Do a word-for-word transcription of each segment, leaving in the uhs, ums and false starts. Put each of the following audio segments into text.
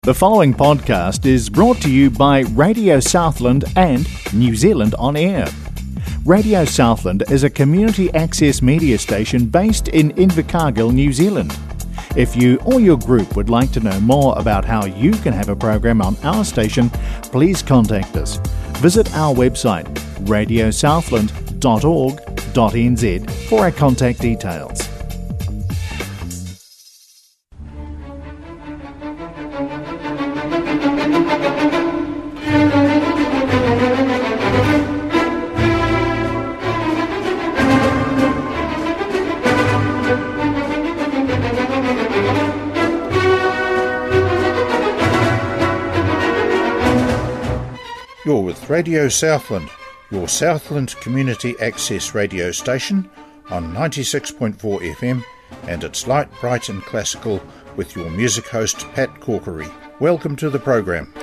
The following podcast is brought to you by Radio Southland and New Zealand On Air. Radio Southland is a community access media station based in Invercargill, New Zealand. If you or your group would like to know more about how you can have a program on our station, please contact us. Visit our website radio southland dot org dot n z for our contact details. You're with Radio Southland, your Southland community access radio station on ninety-six point four F M, and it's light, bright and classical with your music host Pat Corkery. Welcome to the program.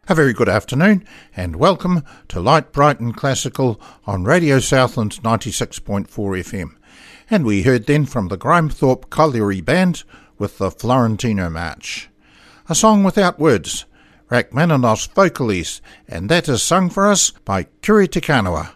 A very good afternoon and welcome to Light, Bright and Classical on Radio Southland ninety-six point four F M. And we heard then from the Grimethorpe Colliery Band with the Florentino March. A song without words, Rachmaninoff's Vocalese, and that is sung for us by Kiri Te Kanawa.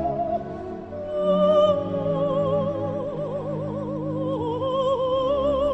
Oh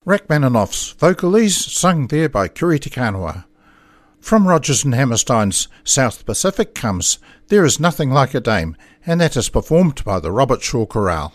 Rachmaninoff's Vocalese, sung there by Kuri Te Kanawa. From Rodgers and Hammerstein's South Pacific comes There Is Nothing Like a Dame, and that is performed by the Robert Shaw Chorale.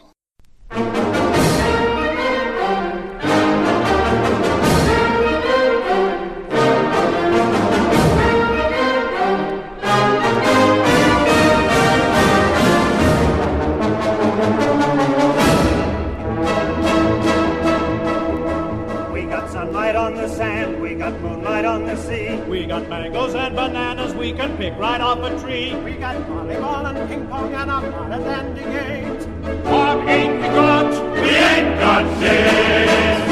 We got mangoes and bananas we can pick right off a tree. We got volleyball and ping pong and a lot of dandy games. What ain't we got? We ain't got names.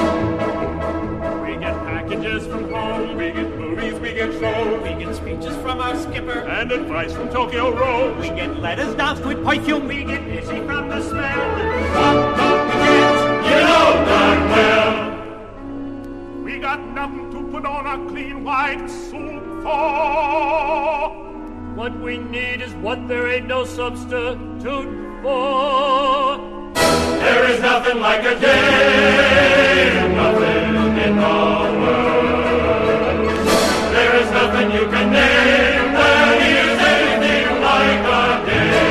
We get packages from home. We get movies, we get shows. We get speeches from our skipper and advice from Tokyo Road. We get letters doused with perfume. We get dizzy from the smell. What don't we get? You know darn well. We got nothing to put on our clean white suit for. What we need is what there ain't no substitute for. There is nothing like a day, nothing in the world. There is nothing you can name that is anything like a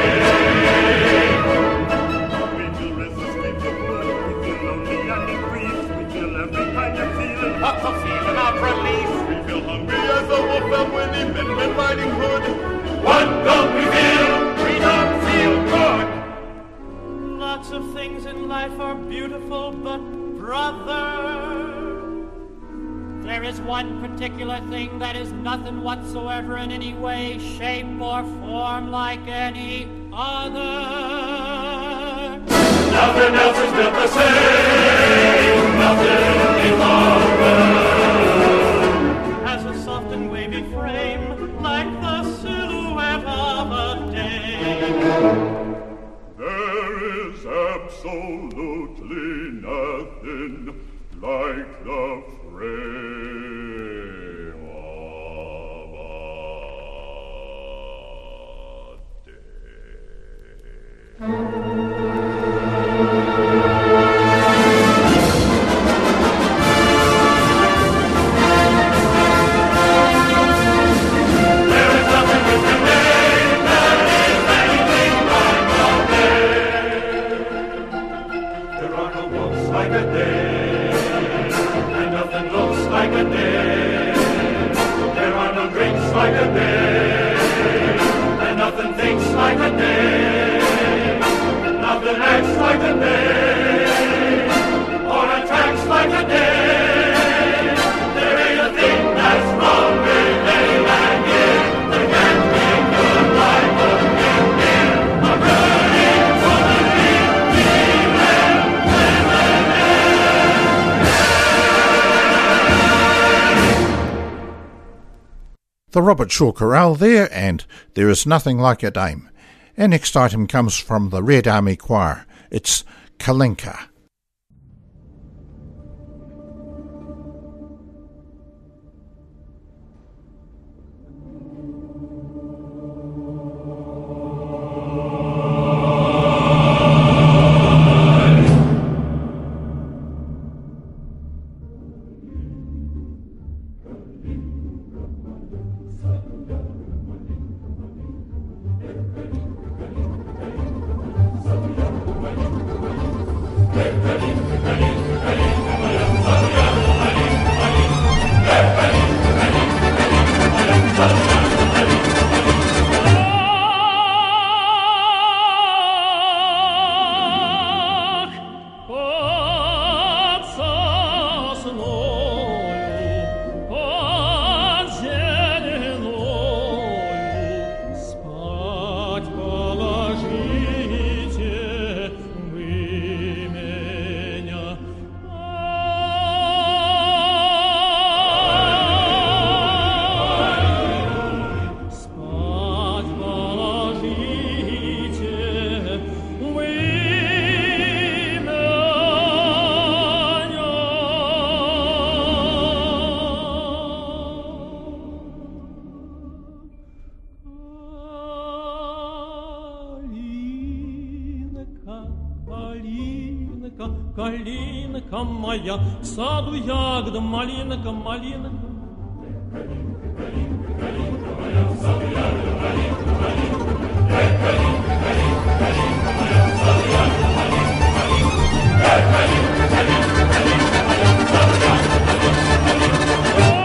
day. We feel restless, we feel good, we feel lonely and in grief. We feel every kind of feeling, what's a feeling of relief. We feel hungry as a wolf and when he met Red Riding Hood. What don't we feel? We don't feel good. Lots of things in life are beautiful, but brother, there is one particular thing that is nothing whatsoever in any way, shape, or form like any other. Nothing else is built the same, nothing in the world has a soft and wavy frame like the silhouette of a day. There is absolutely nothing like the frame of a day. Like a day, and nothing thinks like a day, nothing acts like a day, or attacks like a day. There ain't a thing that's wrong with day and year. There can't be good like what we hear. A burning woman be well, The Robert Shaw Chorale there, and There Is Nothing Like a Dame. Our next item comes from the Red Army Choir. It's Kalinka. Kalinka, Калинка, калинка моя, в саду ягода, малинка, малинка. Калинка, калинка моя, в саду ягода, малинка, малинка. Калинка, калинка, калинка моя, в саду ягода, малинка, малинка. Калинка, калинка, калинка моя, в саду ягода, малинка, малинка.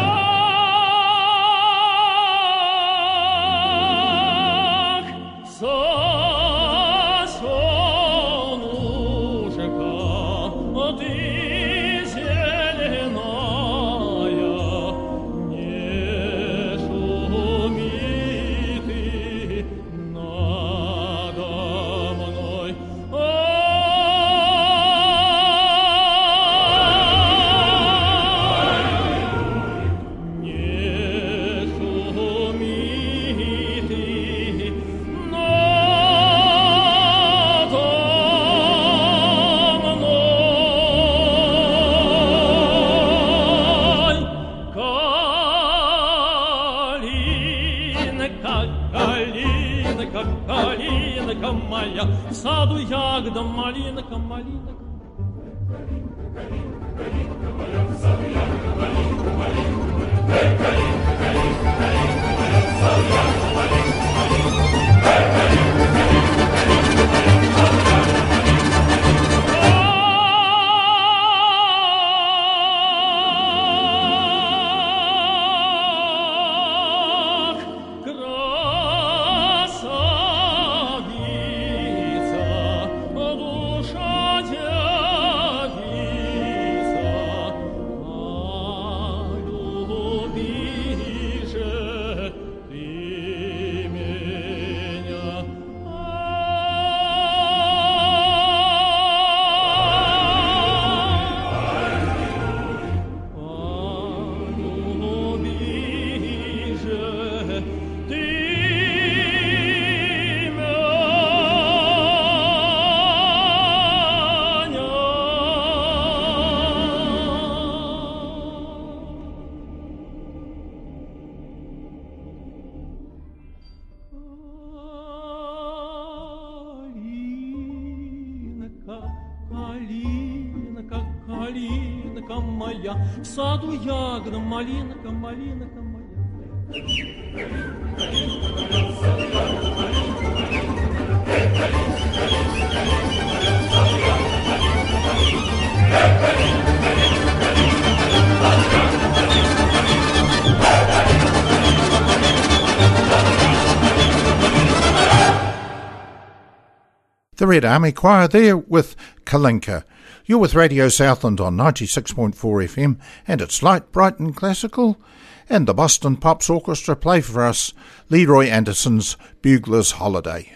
Калинка моя, в саду ягода, малинка, малинка. Калинка, калинка моя, в саду ягода, малинка, малинка. Калинка, калинка, калинка моя, в саду ягода, малинка, малинка. Калинка, калинка, калинка моя, в саду ягода, малинка, малинка. Калинка моя, в саду ягода, малинка, малинка моя. Калинка, калинка моя, в саду ягода, малинка, малинка. Калинка, калинка, калинка моя, в саду ягода, малинка, малинка. Калинка, калинка, калинка моя, в саду ягода, малинка, малинка. Калинка, калинка, калинка моя, в саду ягода, малинка, малинка. The Red Army Choir there with Kalinka. You're with Radio Southland on ninety-six point four F M, and it's light, bright and classical. And the Boston Pops Orchestra play for us Leroy Anderson's Bugler's Holiday.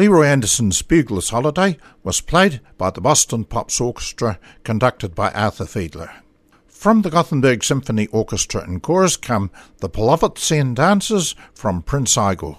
Leroy Anderson's Bugler's Holiday was played by the Boston Pops Orchestra, conducted by Arthur Fiedler. From the Gothenburg Symphony Orchestra and Chorus come the Polovitsian Dances from Prince Igor.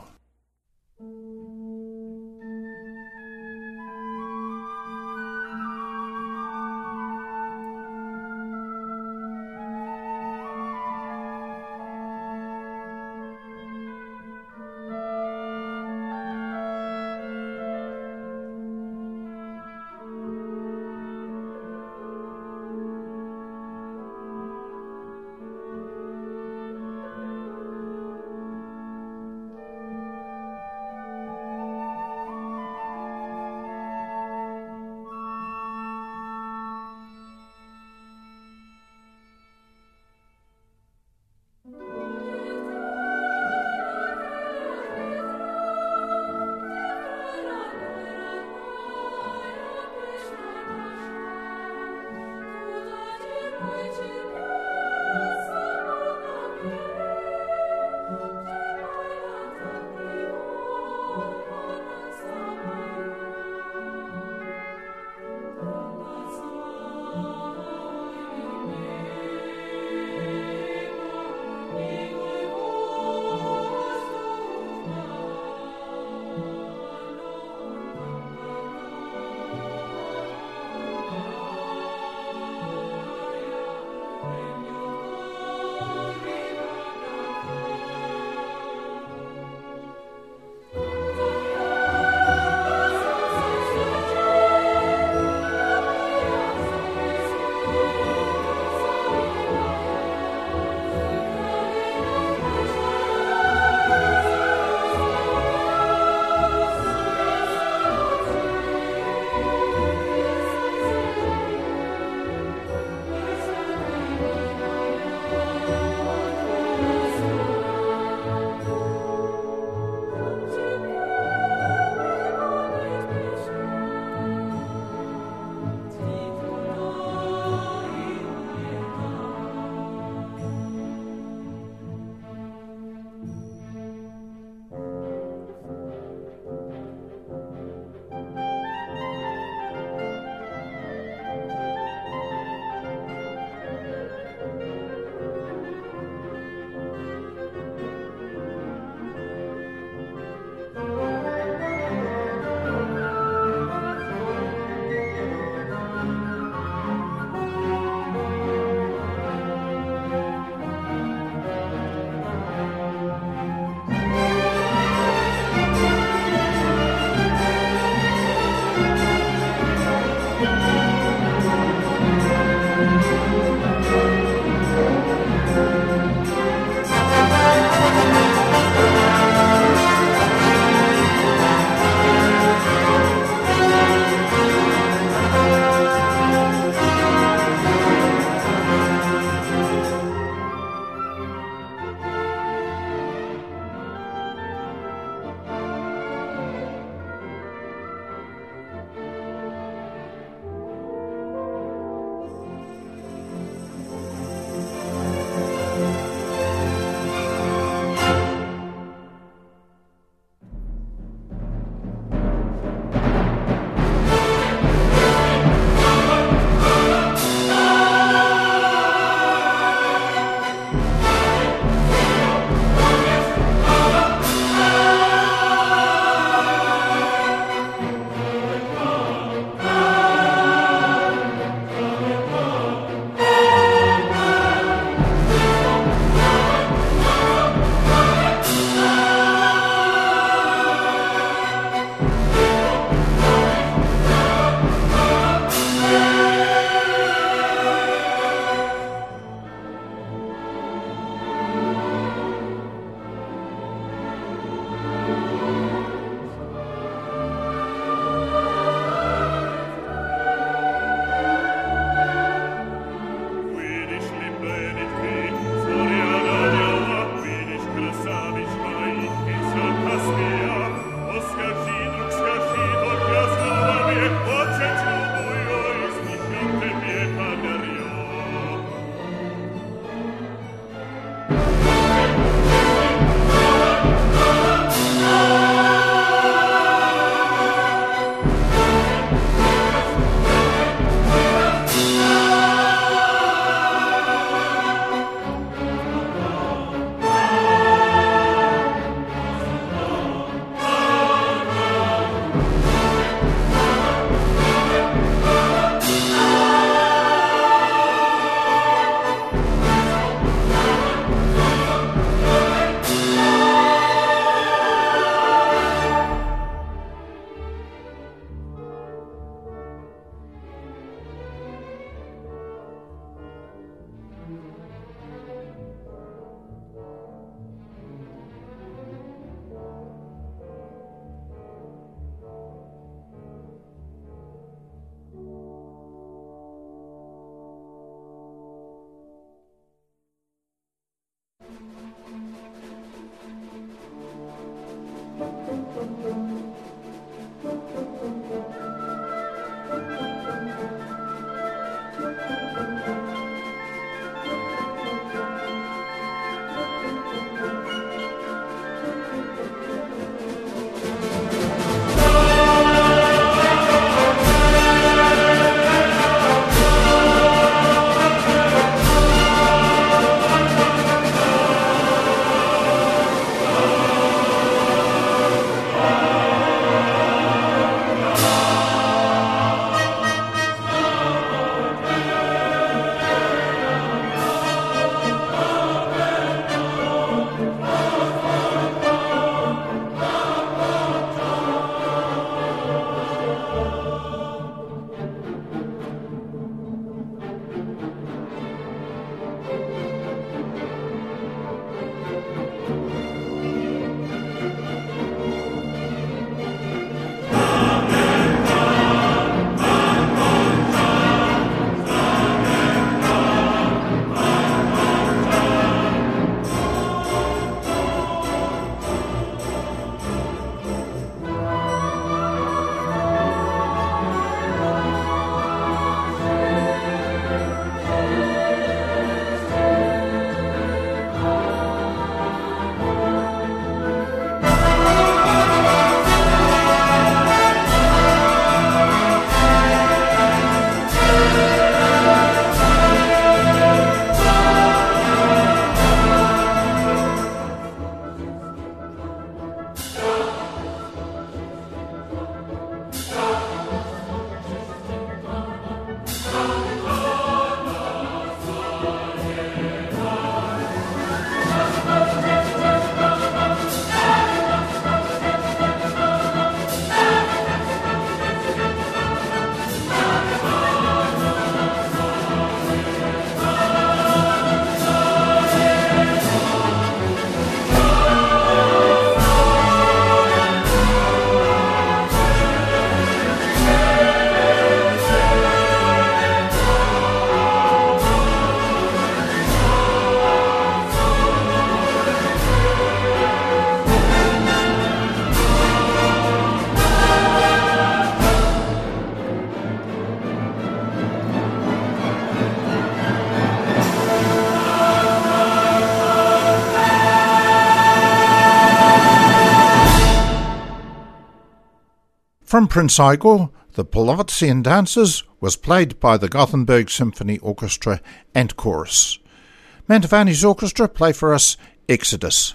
From Prince Igor, the Polovtsian Dances was played by the Gothenburg Symphony Orchestra and Chorus. Mantovani's orchestra play for us Exodus.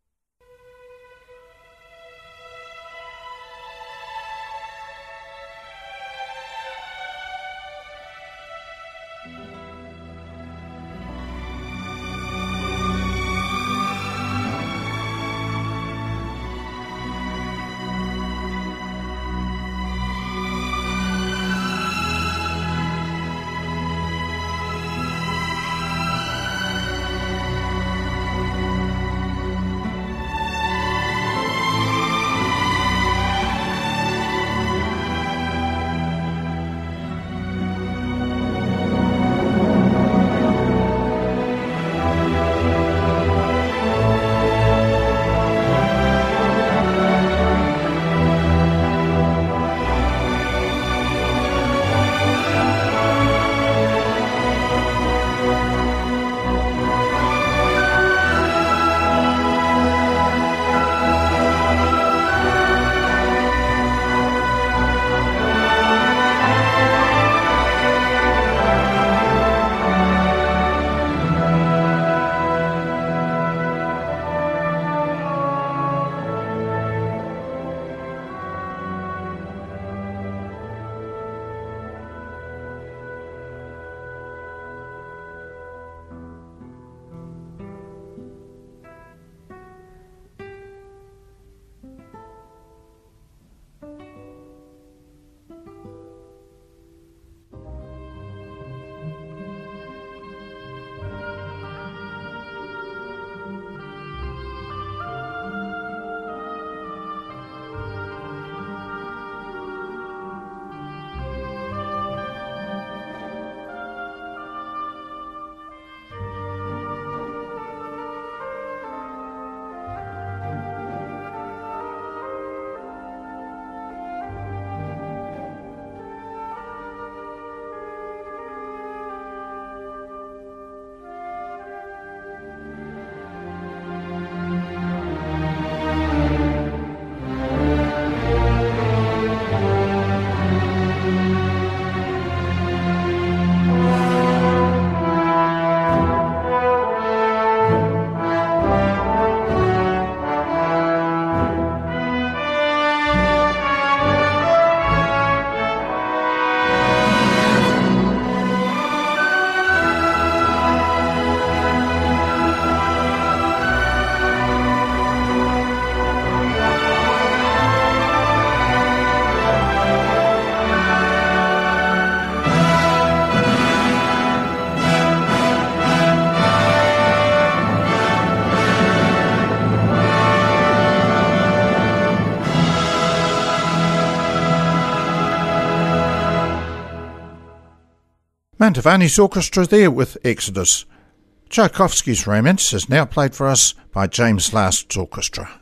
Mantovani's orchestra there with Exodus. Tchaikovsky's Romance is now played for us by James Last's orchestra.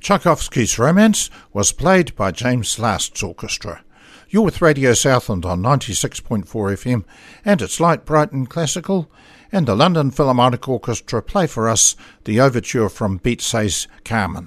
Tchaikovsky's Romance was played by James Last's orchestra. You're with Radio Southland on ninety-six point four F M, and it's light, bright and classical, and the London Philharmonic Orchestra play for us the overture from Beatze's Carmen.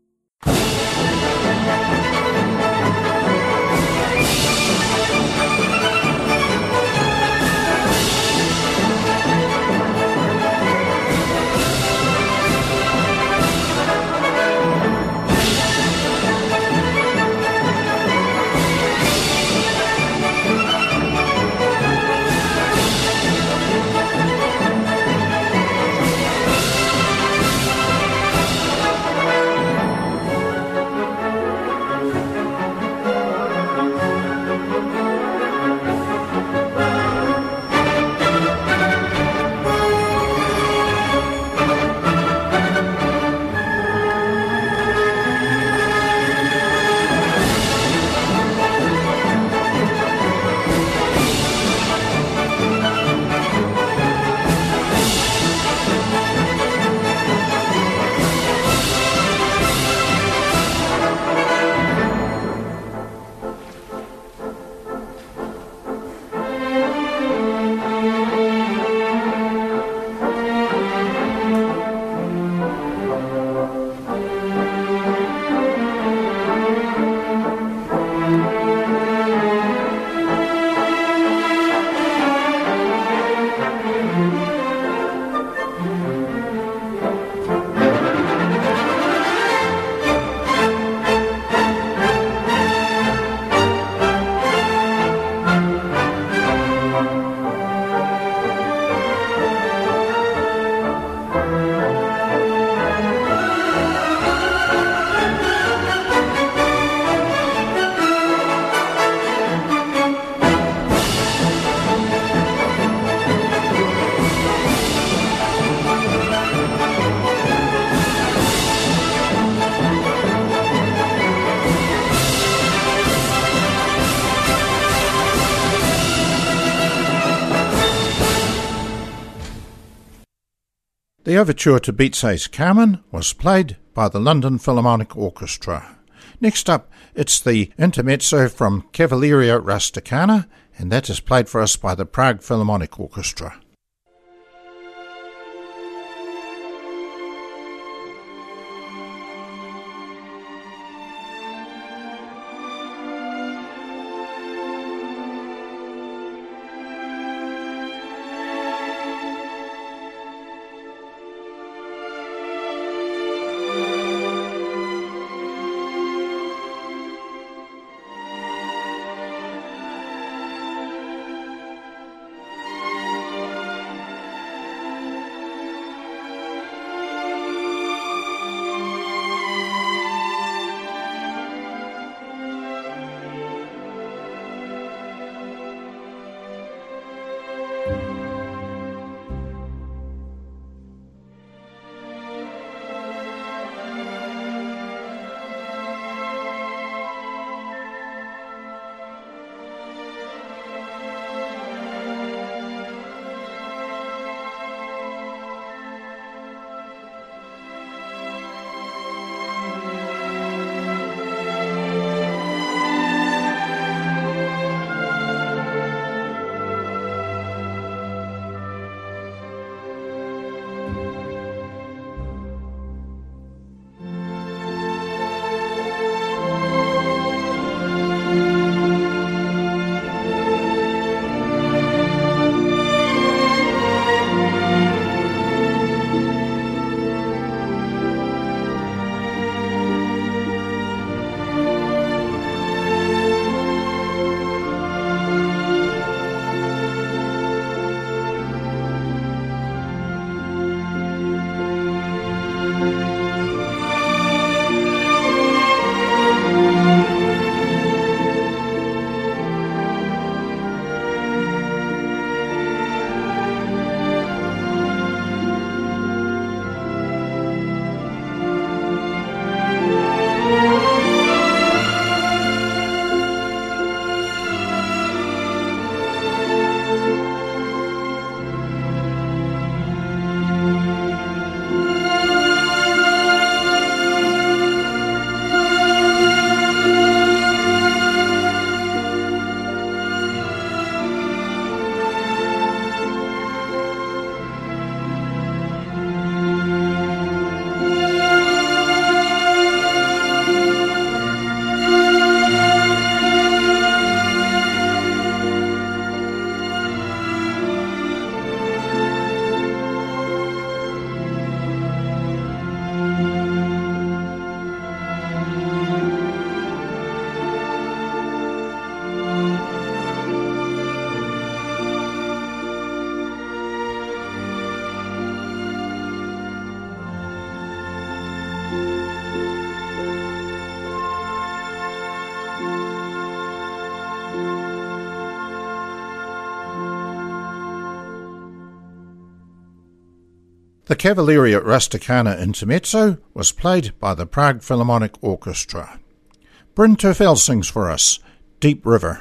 The overture to Beatze's Carmen was played by the London Philharmonic Orchestra. Next up, it's the intermezzo from Cavalleria Rusticana, and that is played for us by the Prague Philharmonic Orchestra. The Cavalleria Rusticana Intermezzo was played by the Prague Philharmonic Orchestra. Bryn Terfel sings for us, Deep River.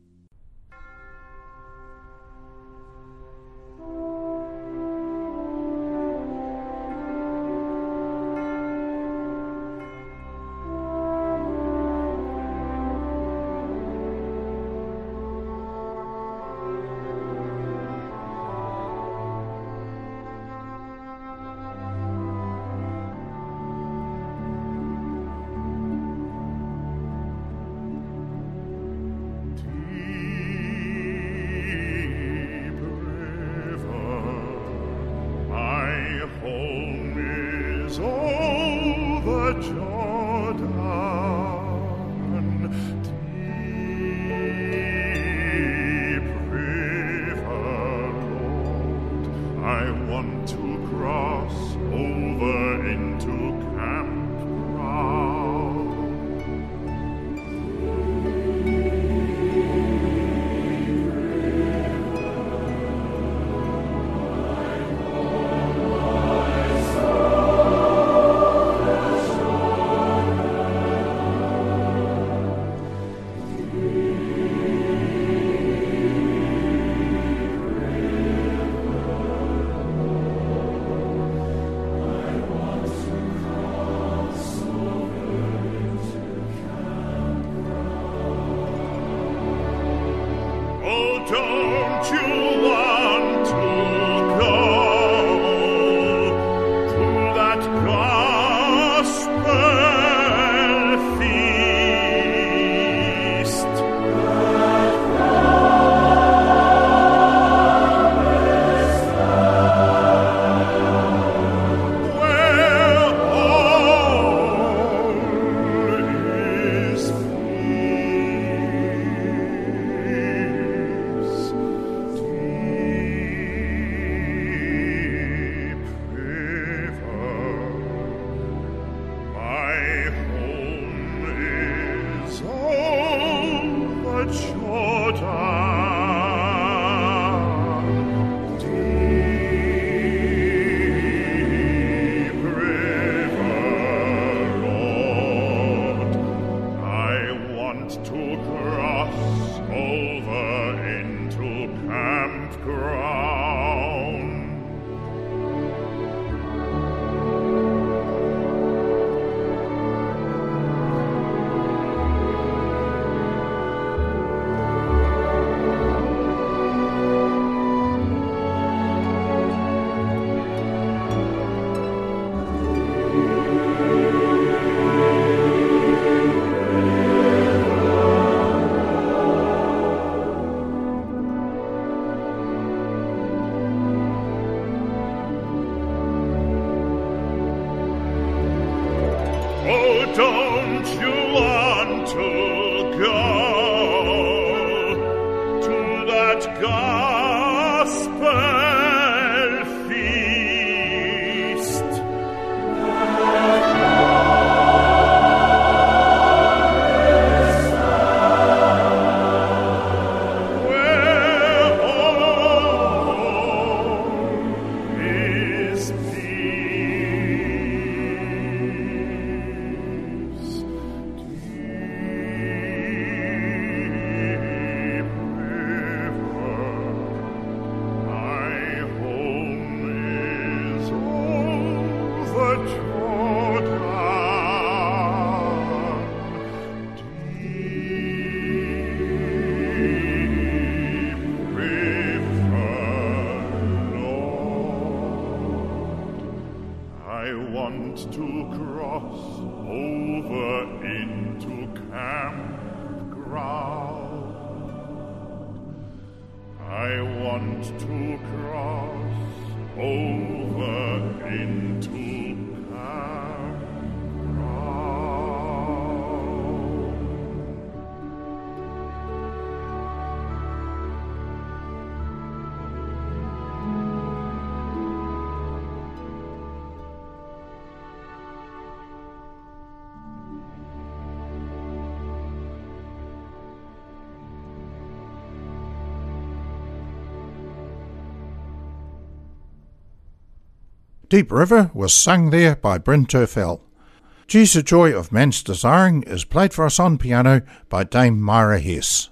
Don't you want to go to that gospel feast? Where all is peace. To cross over into campground. I want to cross over into Deep River was sung there by Bryn Terfel. Gee's the Joy of Man's Desiring is played for us on piano by Dame Myra Hess.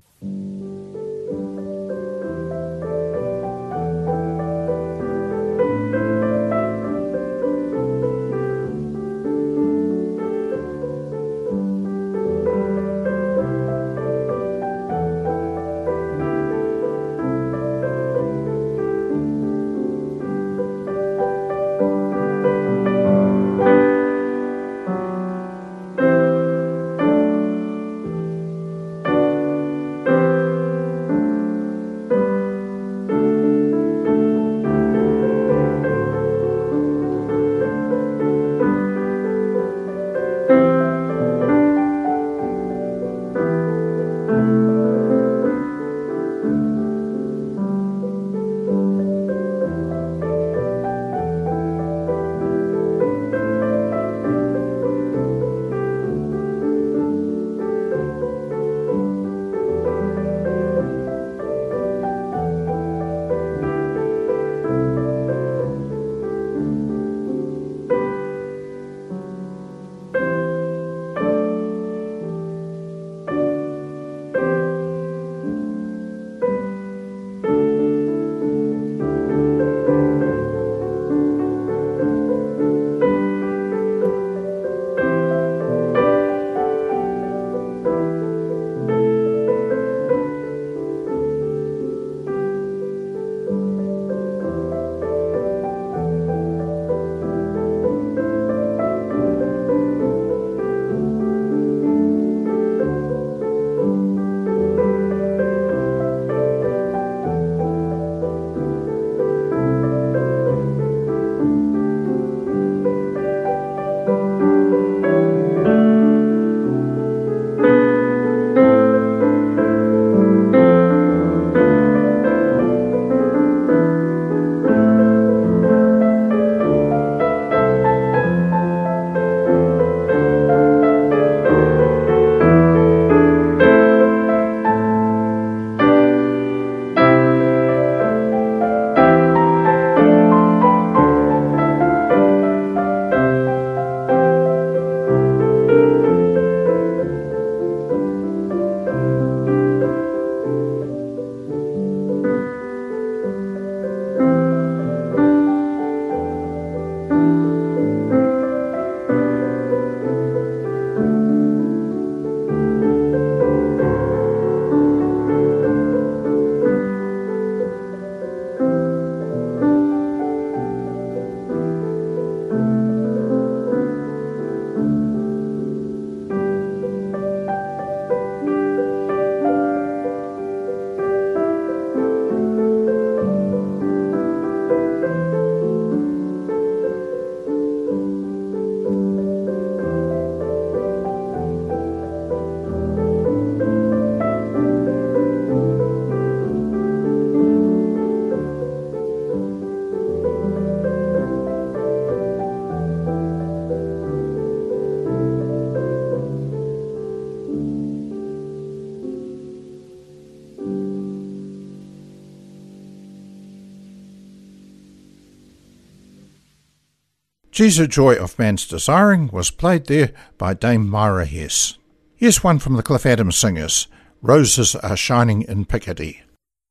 Gee's the Joy of Man's Desiring was played there by Dame Myra Hess. Here's one from the Cliff Adams Singers, Roses Are Shining in Picardy.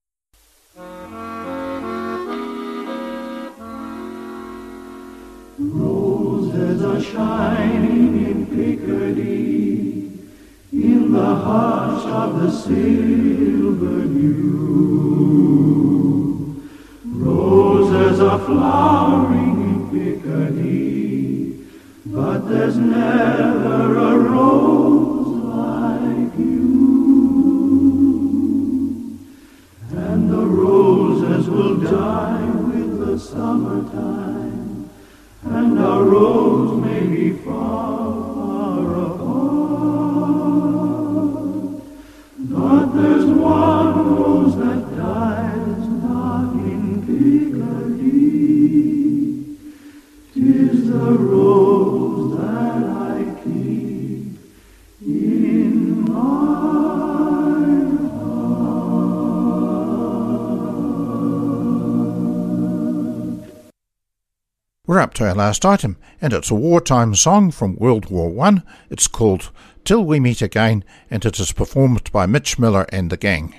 Roses are shining in Picardy, in the hush of the silver dew. Roses are flowering in Picardy, but there's never a rose like you. And the roses will die with the summertime, and our roads may be far, far apart. But there's one rose that dies not in Picardy. 'Tis the rose that I keep We're up to our last item, and it's a wartime song from World War One. It's called Till We Meet Again, and it is performed by Mitch Miller and the gang.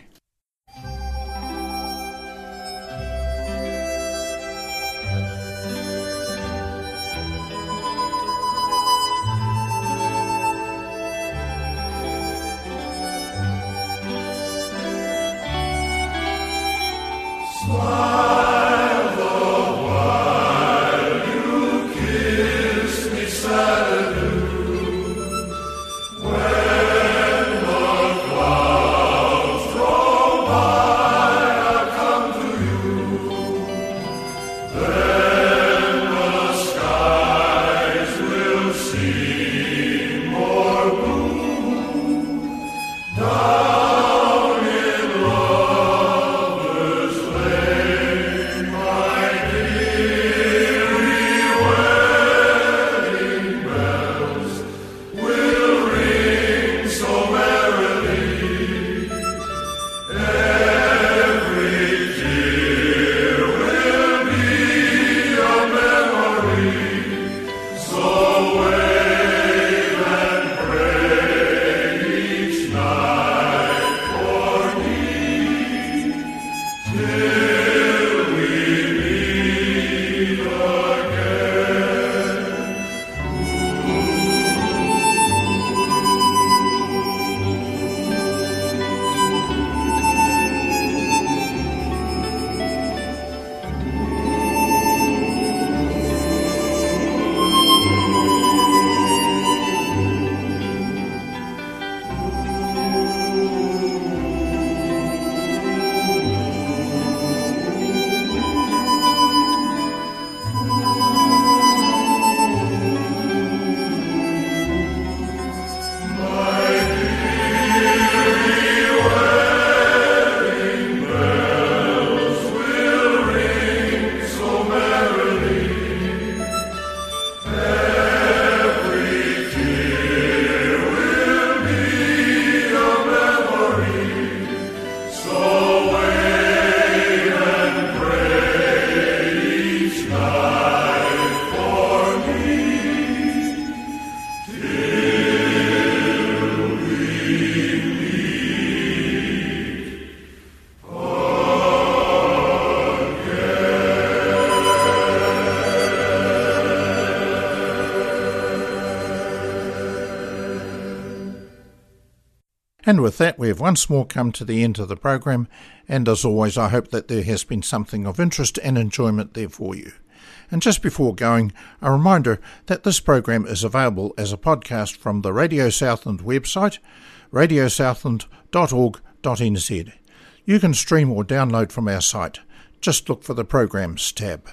And with that, we have once more come to the end of the program, and as always, I hope that there has been something of interest and enjoyment there for you. And just before going, a reminder that this program is available as a podcast from the Radio Southland website, radio southland dot org dot n z. You can stream or download from our site. Just look for the Programs tab.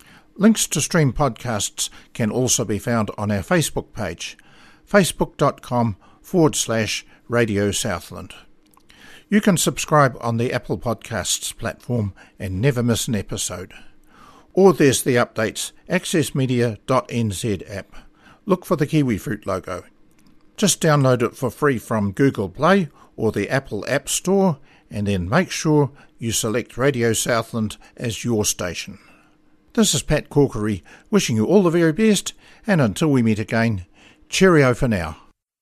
Links to stream podcasts can also be found on our Facebook page, facebook.com forward slash Radio Southland. You can subscribe on the Apple Podcasts platform and never miss an episode. Or there's the Updates access media dot n z app. Look for the kiwifruit logo. Just download it for free from Google Play or the Apple App Store, and then make sure you select Radio Southland as your station. This is Pat Corkery wishing you all the very best, and until we meet again, cheerio for now.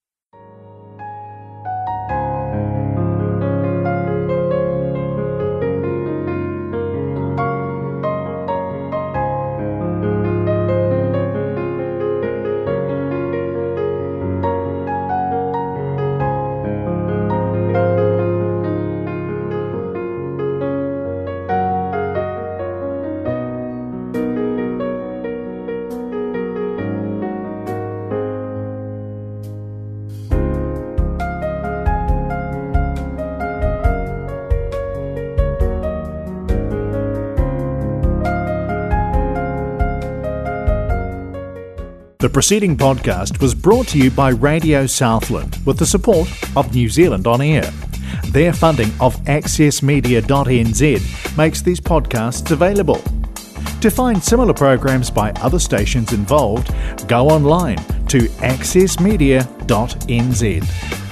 The preceding podcast was brought to you by Radio Southland with the support of New Zealand On Air. Their funding of access media dot n z makes these podcasts available. To find similar programs by other stations involved, go online to access media dot n z.